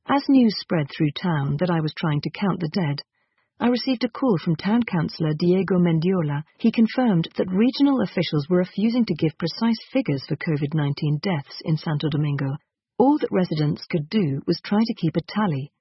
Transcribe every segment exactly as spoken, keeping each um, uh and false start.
As news spread through town that I was trying to count the dead, I received a call from Town Councillor Diego Mendiola. He confirmed that regional officials were refusing to give precise figures for COVID nineteen deaths in Santo Domingo. All that residents could do was try to keep a tally.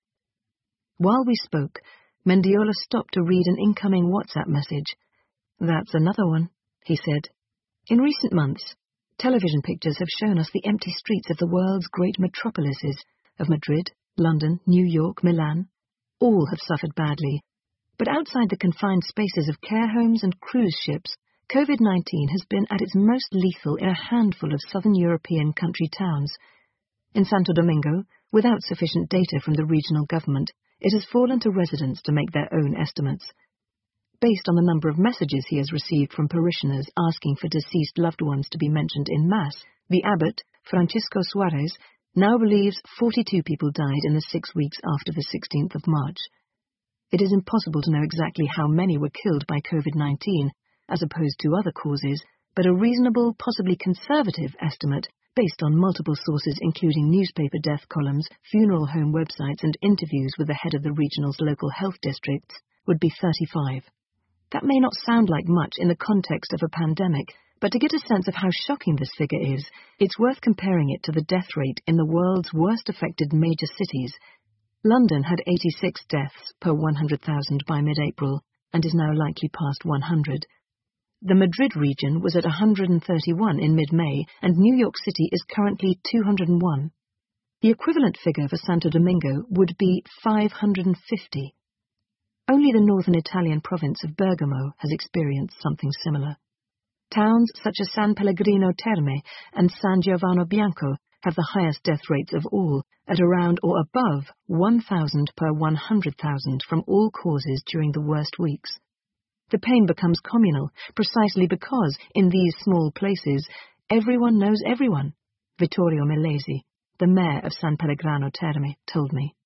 While we spoke, Mendiola stopped to read an incoming WhatsApp message. "That's another one," he said. "In recent months, television pictures have shown us the empty streets of the world's great metropolises of Madrid, London, New York, Milan. All have suffered badly. But outside the confined spaces of care homes and cruise ships, COVID nineteen has been at its most lethal in a handful of southern European country towns. In Santo Domingo, without sufficient data from the regional government, it has fallen to residents to make their own estimates. Based on the number of messages he has received from parishioners asking for deceased loved ones to be mentioned in Mass, the abbot, Francisco Suarez, now believes forty-two people died in the six weeks after the sixteenth of March. It is impossible to know exactly how many were killed by COVID nineteen, as opposed to other causes, but a reasonable, possibly conservative estimate, based on multiple sources including newspaper death columns, funeral home websites and interviews with the head of the regional's local health districts, would be thirty-five. That may not sound like much in the context of a pandemic, but to get a sense of how shocking this figure is, it's worth comparing it to the death rate in the world's worst affected major cities. London had eighty-six deaths per one hundred thousand by mid-April, and is now likely past one hundred. The Madrid region was at one hundred thirty-one in mid-May, and New York City is currently two hundred one. The equivalent figure for Santo Domingo would be five hundred fifty. Only the northern Italian province of Bergamo has experienced something similar. Towns such as San Pellegrino Terme and San Giovanni Bianco have the highest death rates of all, at around or above one thousand per one hundred thousand from all causes during the worst weeks. The pain becomes communal, precisely because, in these small places, everyone knows everyone, Vittorio Milesi, the mayor of San Pellegrino Terme, told me.